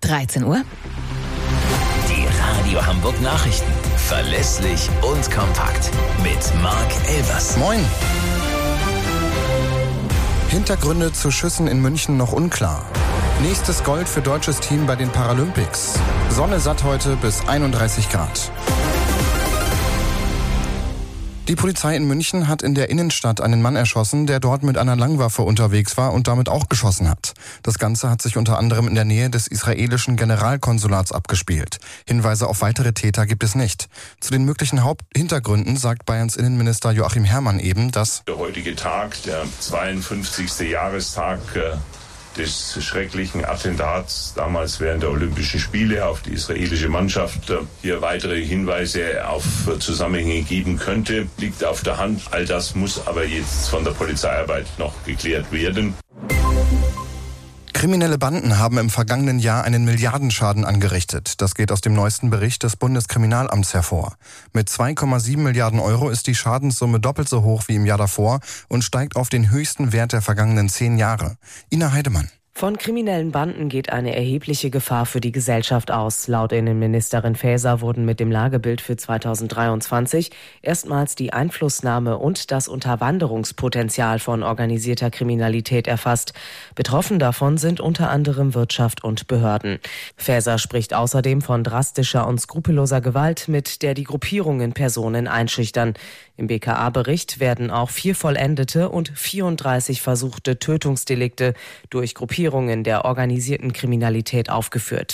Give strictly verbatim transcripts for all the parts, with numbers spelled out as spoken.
dreizehn Uhr. Die Radio Hamburg Nachrichten. Verlässlich und kompakt. Mit Marc Elvers. Moin. Hintergründe zu Schüssen in München noch unklar. Nächstes Gold für deutsches Team bei den Paralympics. Sonne satt heute bis einunddreißig Grad. Die Polizei in München hat in der Innenstadt einen Mann erschossen, der dort mit einer Langwaffe unterwegs war und damit auch geschossen hat. Das Ganze hat sich unter anderem in der Nähe des israelischen Generalkonsulats abgespielt. Hinweise auf weitere Täter gibt es nicht. Zu den möglichen Haupthintergründen sagt Bayerns Innenminister Joachim Herrmann eben, dass der heutige Tag, der zweiundfünfzigste Jahrestag äh, des schrecklichen Attentats damals während der Olympischen Spiele auf die israelische Mannschaft äh, hier weitere Hinweise auf äh, Zusammenhänge geben könnte, liegt auf der Hand. All das muss aber jetzt von der Polizeiarbeit noch geklärt werden. Kriminelle Banden haben im vergangenen Jahr einen Milliardenschaden angerichtet. Das geht aus dem neuesten Bericht des Bundeskriminalamts hervor. Mit zwei Komma sieben Milliarden Euro ist die Schadenssumme doppelt so hoch wie im Jahr davor und steigt auf den höchsten Wert der vergangenen zehn Jahre. Ina Heidemann. Von kriminellen Banden geht eine erhebliche Gefahr für die Gesellschaft aus. Laut Innenministerin Faeser wurden mit dem Lagebild für zweitausenddreiundzwanzig erstmals die Einflussnahme und das Unterwanderungspotenzial von organisierter Kriminalität erfasst. Betroffen davon sind unter anderem Wirtschaft und Behörden. Faeser spricht außerdem von drastischer und skrupelloser Gewalt, mit der die Gruppierungen Personen einschüchtern. Im B K A-Bericht werden auch vier vollendete und vierunddreißig versuchte Tötungsdelikte durch Gruppierungen der organisierten Kriminalität aufgeführt.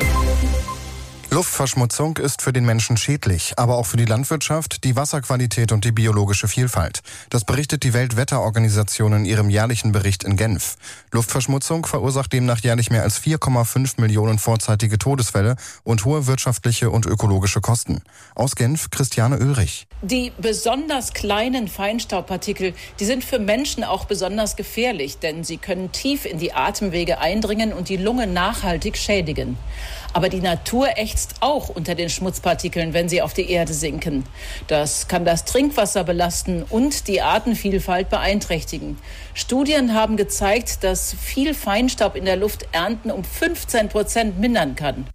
Luftverschmutzung ist für den Menschen schädlich, aber auch für die Landwirtschaft, die Wasserqualität und die biologische Vielfalt. Das berichtet die Weltwetterorganisation in ihrem jährlichen Bericht in Genf. Luftverschmutzung verursacht demnach jährlich mehr als vier Komma fünf Millionen vorzeitige Todesfälle und hohe wirtschaftliche und ökologische Kosten. Aus Genf, Christiane Ulrich. Die besonders kleinen Feinstaubpartikel, die sind für Menschen auch besonders gefährlich, denn sie können tief in die Atemwege eindringen und die Lunge nachhaltig schädigen. Aber die Natur ächzt auch unter den Schmutzpartikeln, wenn sie auf die Erde sinken. Das kann das Trinkwasser belasten und die Artenvielfalt beeinträchtigen. Studien haben gezeigt, dass viel Feinstaub in der Luft Ernten um fünfzehn Prozent mindern kann.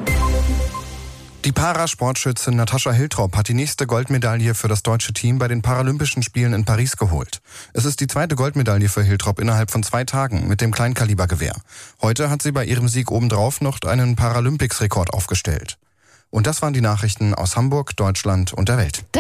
Die Parasportschützin Natascha Hiltrop hat die nächste Goldmedaille für das deutsche Team bei den Paralympischen Spielen in Paris geholt. Es ist die zweite Goldmedaille für Hiltrop innerhalb von zwei Tagen mit dem Kleinkalibergewehr. Heute hat sie bei ihrem Sieg obendrauf noch einen Paralympics-Rekord aufgestellt. Und das waren die Nachrichten aus Hamburg, Deutschland und der Welt.